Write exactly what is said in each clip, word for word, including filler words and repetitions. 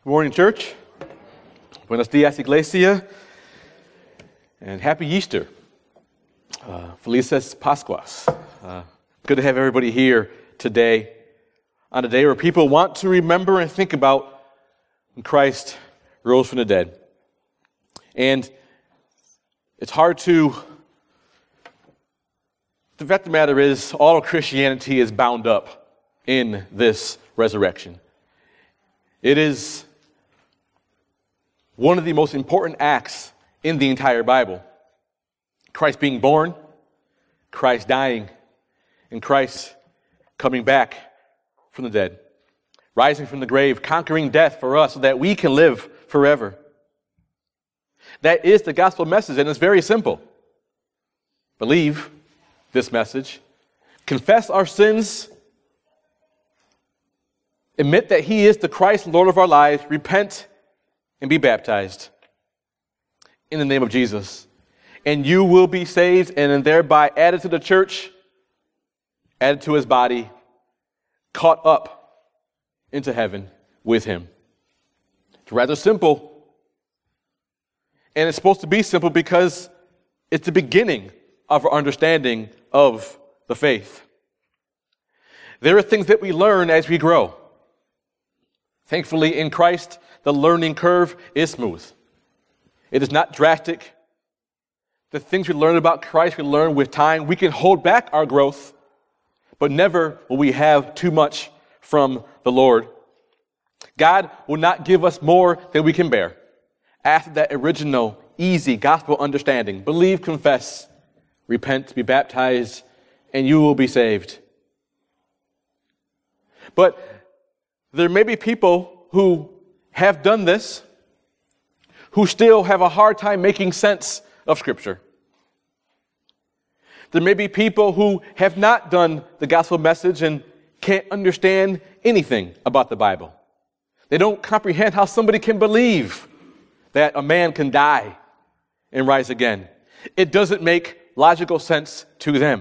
Good morning, church. Buenos dias, iglesia. And happy Easter. Uh, Felices Pascuas. Uh, good to have everybody here today, on a day where people want to remember and think about when Christ rose from the dead. And it's hard to... The fact of the matter is, all of Christianity is bound up in this resurrection. It is one of the most important acts in the entire Bible. Christ being born, Christ dying, and Christ coming back from the dead, rising from the grave, conquering death for us so that we can live forever. That is the gospel message, and it's very simple. Believe this message, confess our sins, admit that He is the Christ, Lord of our lives, repent, and be baptized in the name of Jesus. And you will be saved and thereby added to the church, added to His body, caught up into heaven with Him. It's rather simple. And it's supposed to be simple because it's the beginning of our understanding of the faith. There are things that we learn as we grow. Thankfully, in Christ, the learning curve is smooth. It is not drastic. The things we learn about Christ, we learn with time. We can hold back our growth, but never will we have too much from the Lord. God will not give us more than we can bear. After that original, easy gospel understanding, believe, confess, repent, be baptized, and you will be saved. But there may be people who have done this, who still have a hard time making sense of Scripture. There may be people who have not done the gospel message and can't understand anything about the Bible. They don't comprehend how somebody can believe that a man can die and rise again. It doesn't make logical sense to them.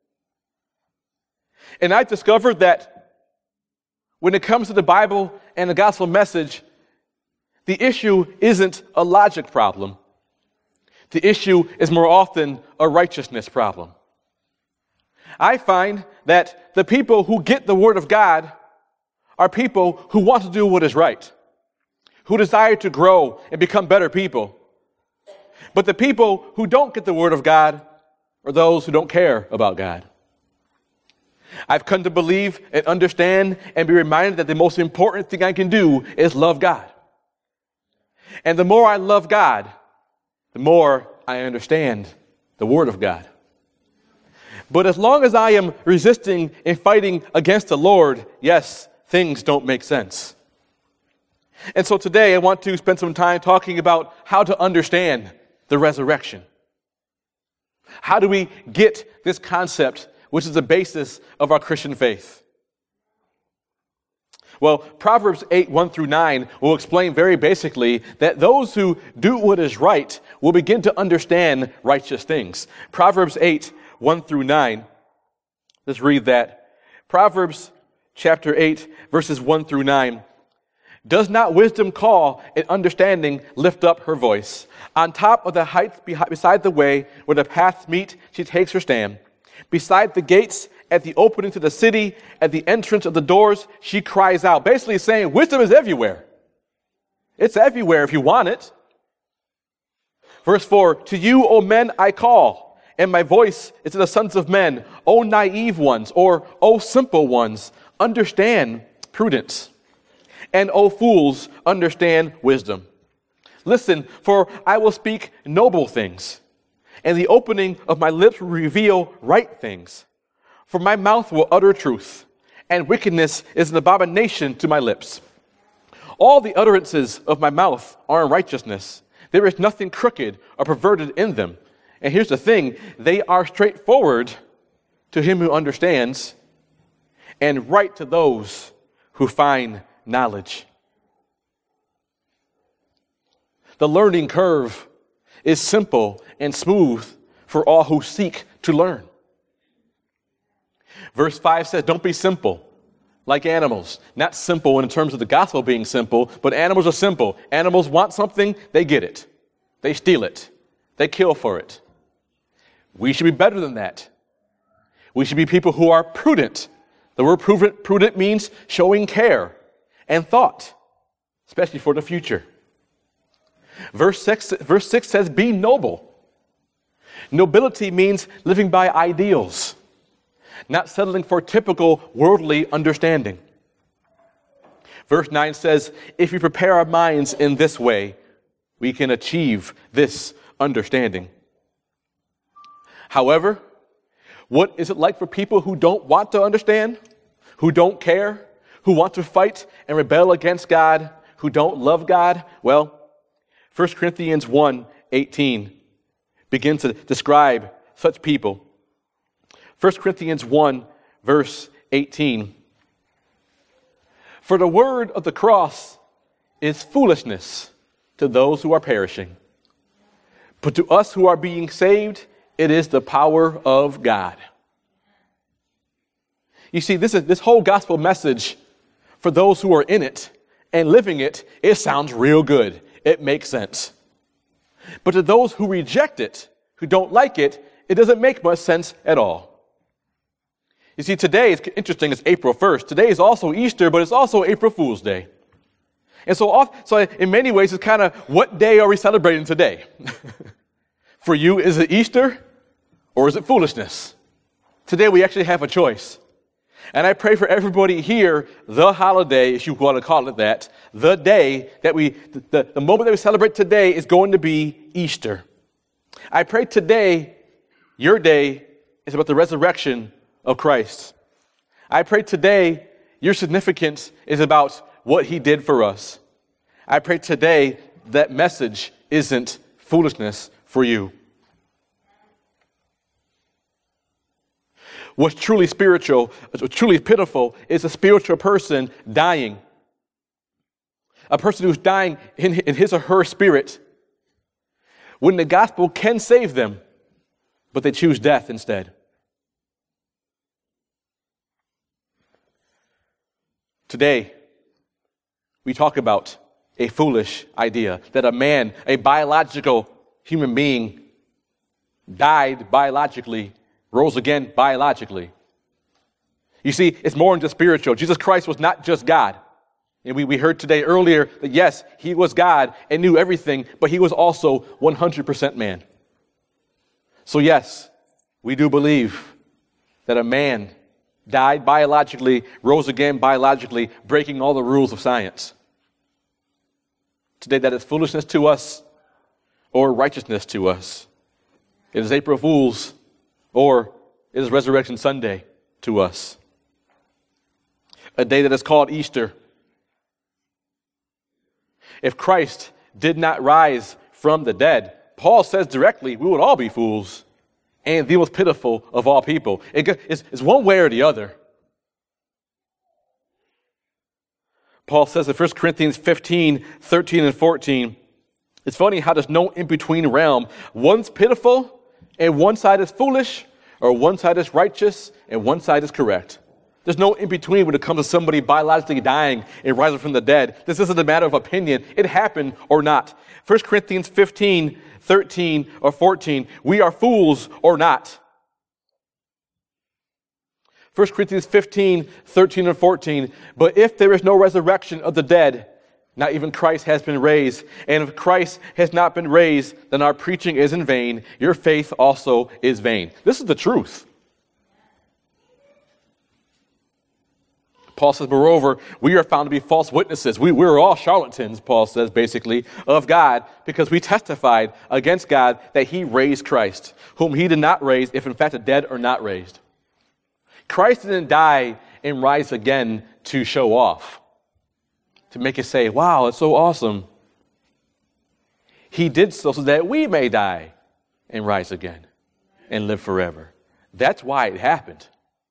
And I've discovered that when it comes to the Bible and the gospel message, the issue isn't a logic problem. The issue is more often a righteousness problem. I find that the people who get the Word of God are people who want to do what is right, who desire to grow and become better people. But the people who don't get the Word of God are those who don't care about God. I've come to believe and understand and be reminded that the most important thing I can do is love God. And the more I love God, the more I understand the Word of God. But as long as I am resisting and fighting against the Lord, yes, things don't make sense. And so today I want to spend some time talking about how to understand the resurrection. How do we get this concept, which is the basis of our Christian faith? Well, Proverbs eight, one through nine will explain very basically that those who do what is right will begin to understand righteous things. Proverbs eight, one through nine. Let's read that. Proverbs chapter eight, verses one through nine. Does not wisdom call and understanding lift up her voice? On top of the heights beside the way where the paths meet, she takes her stand. Beside the gates, at the opening to the city, at the entrance of the doors, she cries out. Basically saying, wisdom is everywhere. It's everywhere if you want it. Verse four, to you, O men, I call, and my voice is to the sons of men. O naive ones, or O simple ones, understand prudence. And O fools, understand wisdom. Listen, for I will speak noble things, and the opening of my lips will reveal right things. For my mouth will utter truth, and wickedness is an abomination to my lips. All the utterances of my mouth are in righteousness. There is nothing crooked or perverted in them. And here's the thing, they are straightforward to him who understands, and right to those who find knowledge. The learning curve is simple and smooth for all who seek to learn. Verse five says, don't be simple. like animals. Not simple in terms of the gospel being simple, but animals are simple. Animals want something, they get it. They steal it. They kill for it. We should be better than that. We should be people who are prudent. The word prudent, prudent means showing care and thought, especially for the future. Verse six, verse six says, be noble. Nobility means living by ideals, not settling for typical worldly understanding. Verse nine says, if we prepare our minds in this way, we can achieve this understanding. However, what is it like for people who don't want to understand, who don't care, who want to fight and rebel against God, who don't love God? Well, First Corinthians one eighteen begins to describe such people. First Corinthians one, verse eighteen. For the word of the cross is foolishness to those who are perishing, but to us who are being saved, it is the power of God. You see, this is this whole gospel message for those who are in it and living it, it sounds real good. It makes sense. But to those who reject it, who don't like it, it doesn't make much sense at all. You see, today, it's interesting, it's April first. Today is also Easter, but it's also April Fool's Day. And so, off, so in many ways, it's kind of, what day are we celebrating today? For you, is it Easter or is it foolishness? Today, we actually have a choice. And I pray for everybody here, the holiday, if you want to call it that, the day that we, the, the moment that we celebrate today is going to be Easter. I pray today, your day is about the resurrection of Christ. I pray today, your significance is about what he did for us. I pray today that message isn't foolishness for you. What's truly spiritual, what's truly pitiful, is a spiritual person dying. A person who's dying in, in his or her spirit, when the gospel can save them, but they choose death instead. Today, we talk about a foolish idea that a man, a biological human being, died biologically, rose again biologically. You see, it's more than just spiritual. Jesus Christ was not just God. And we, we heard today earlier that yes, he was God and knew everything, but he was also one hundred percent man. So yes, we do believe that a man died biologically, rose again biologically, breaking all the rules of science. Today, that is foolishness to us or righteousness to us. It is April Fool's or it is Resurrection Sunday to us. A day that is called Easter. If Christ did not rise from the dead, Paul says directly, we would all be fools and the most pitiful of all people. It, it's, it's one way or the other. Paul says in First Corinthians fifteen, thirteen, and fourteen, it's funny how there's no in-between realm. One's pitiful, and one side is foolish, or one side is righteous, and one side is correct. There's no in-between when it comes to somebody biologically dying and rising from the dead. This isn't a matter of opinion. It happened or not. First Corinthians fifteen, thirteen, or fourteen, we are fools or not. First Corinthians fifteen, thirteen, and fourteen, but if there is no resurrection of the dead, not even Christ has been raised. And if Christ has not been raised, then our preaching is in vain. Your faith also is vain. This is the truth. Paul says, moreover, we are found to be false witnesses. We, we're all charlatans, Paul says, basically, of God, because we testified against God that he raised Christ, whom he did not raise, if in fact the dead are not raised. Christ didn't die and rise again to show off, to make us say, wow, it's so awesome. He did so so that we may die and rise again and live forever. That's why it happened.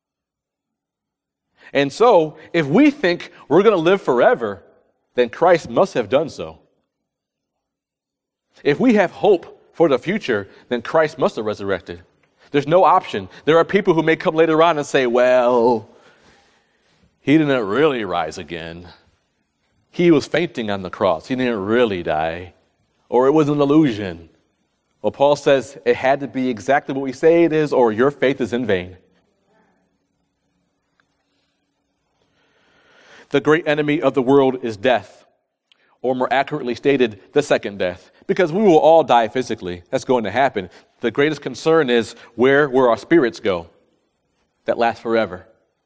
And so, if we think we're going to live forever, then Christ must have done so. If we have hope for the future, then Christ must have resurrected. There's no option. There are people who may come later on and say, well, He didn't really rise again. He was fainting on the cross. He didn't really die. Or it was an illusion. Well, Paul says it had to be exactly what we say it is, or your faith is in vain. The great enemy of the world is death, or more accurately stated, the second death, because we will all die physically. That's going to happen. The greatest concern is where will our spirits go that last forever.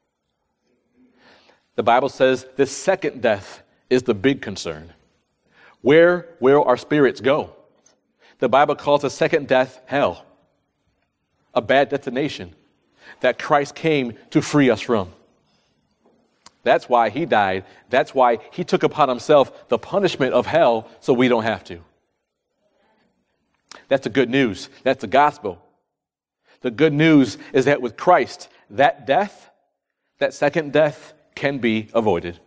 The Bible says this second death is the big concern. Where will our spirits go? The Bible calls the second death hell, a bad destination that Christ came to free us from. That's why he died. That's why he took upon himself the punishment of hell so we don't have to. That's the good news. That's the gospel. The good news is that with Christ, that death, that second death, can be avoided.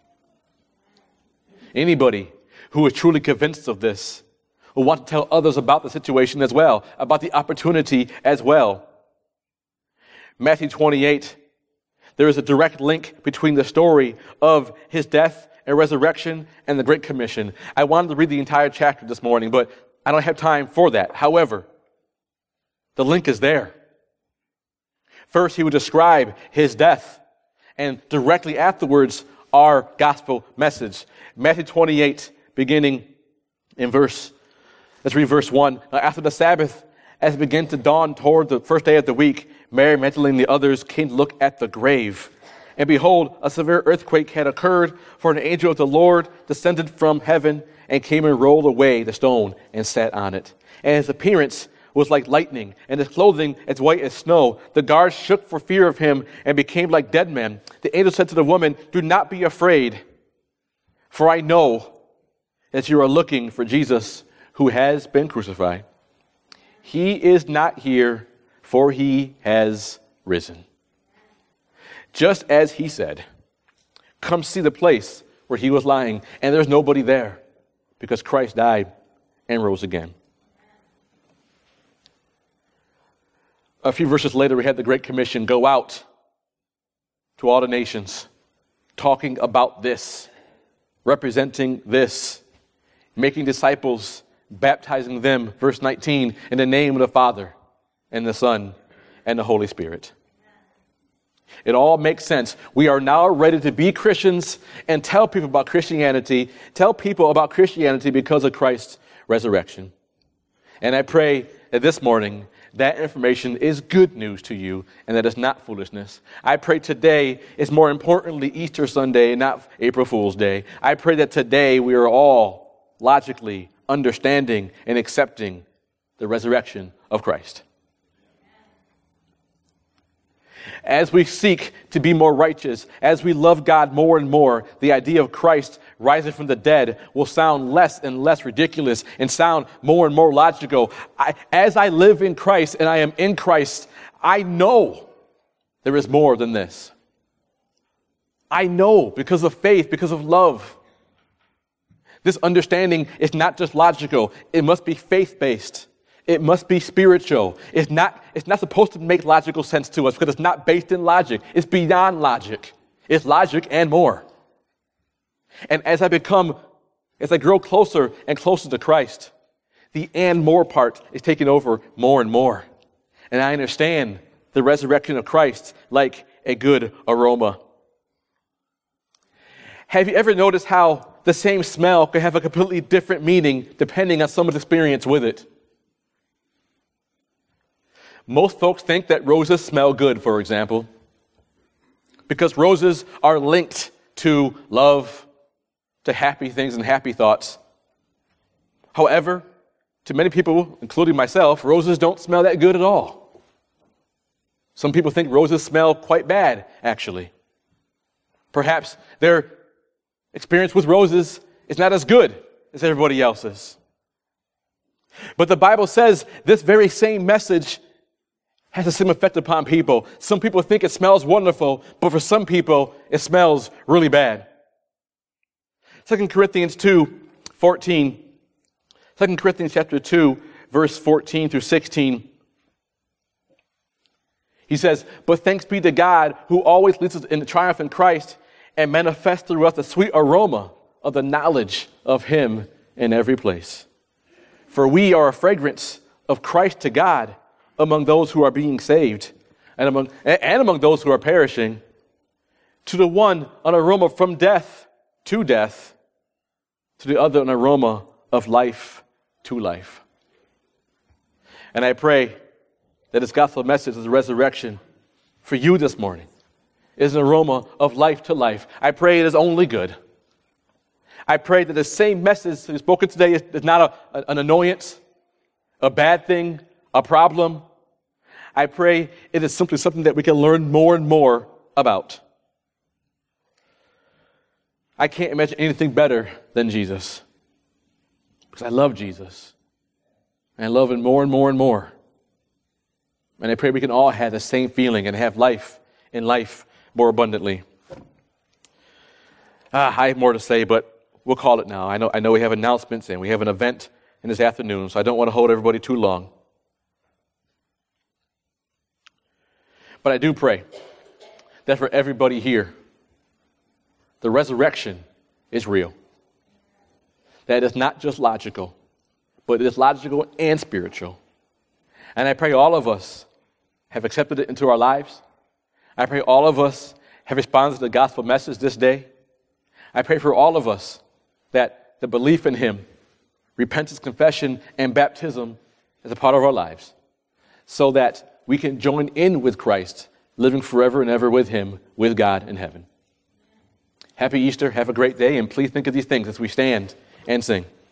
Anybody who is truly convinced of this will want to tell others about the situation as well, about the opportunity as well. Matthew twenty-eight, there is a direct link between the story of his death and resurrection and the Great Commission. I wanted to read the entire chapter this morning, but I don't have time for that. However, the link is there. First, he would describe his death, and directly afterwards, our gospel message. Matthew twenty-eight, beginning in verse, let's read verse one. Now, after the Sabbath, as it began to dawn toward the first day of the week, Mary Magdalene and the others came to look at the grave. And behold, a severe earthquake had occurred, for an angel of the Lord descended from heaven and came and rolled away the stone and sat on it. And his appearance was like lightning, and his clothing as white as snow. The guards shook for fear of him and became like dead men. The angel said to the woman, "Do not be afraid, for I know that you are looking for Jesus who has been crucified. He is not here, for he has risen. Just as he said, come see the place where he was lying." And there's nobody there because Christ died and rose again. A few verses later, we had the Great Commission, go out to all the nations, talking about this, representing this, making disciples, baptizing them, verse nineteen, in the name of the Father and the Son and the Holy Spirit. It all makes sense. We are now ready to be Christians and tell people about Christianity, tell people about Christianity because of Christ's resurrection. And I pray that this morning, that information is good news to you and that it's not foolishness. I pray today is more importantly Easter Sunday, not April Fool's Day. I pray that today we are all logically understanding and accepting the resurrection of Christ. As we seek to be more righteous, as we love God more and more, the idea of Christ rising from the dead will sound less and less ridiculous and sound more and more logical. I, as I live in Christ and I am in Christ, I know there is more than this. I know because of faith, because of love. This understanding is not just logical. It must be faith-based. It must be spiritual. It's not, it's not supposed to make logical sense to us because it's not based in logic. It's beyond logic. It's logic and more. And as I become, as I grow closer and closer to Christ, the and more part is taking over more and more. And I understand the resurrection of Christ like a good aroma. Have you ever noticed how the same smell can have a completely different meaning depending on someone's experience with it? Most folks think that roses smell good, for example, because roses are linked to love, to happy things and happy thoughts. However, to many people, including myself, roses don't smell that good at all. Some people think roses smell quite bad, actually. Perhaps their experience with roses is not as good as everybody else's. But the Bible says this very same message has the same effect upon people. Some people think it smells wonderful, but for some people, it smells really bad. Second Corinthians two fourteen. Second Corinthians chapter two, verse fourteen through sixteen. He says, "But thanks be to God who always leads us in the triumph in Christ. and manifest through us the sweet aroma of the knowledge of him in every place. For we are a fragrance of Christ to God among those who are being saved and among, and among those who are perishing. To the one, an aroma from death to death. To the other, an aroma of life to life. And I pray that this gospel message of the resurrection for you this morning is an aroma of life to life. I pray it is only good. I pray that the same message spoken today is not a, an annoyance, a bad thing, a problem. I pray it is simply something that we can learn more and more about. I can't imagine anything better than Jesus, because I love Jesus. And I love him more and more and more. And I pray we can all have the same feeling and have life in life more abundantly. Ah, I have more to say, but we'll call it now. I know, I know we have announcements and we have an event in this afternoon, so I don't want to hold everybody too long. But I do pray that for everybody here, the resurrection is real. That it's not just logical, but it is logical and spiritual. And I pray all of us have accepted it into our lives. I pray all of us have responded to the gospel message this day. I pray for all of us that the belief in him, repentance, confession, and baptism is a part of our lives, so that we can join in with Christ, living forever and ever with him, with God in heaven. Happy Easter. Have a great day, and please think of these things as we stand and sing.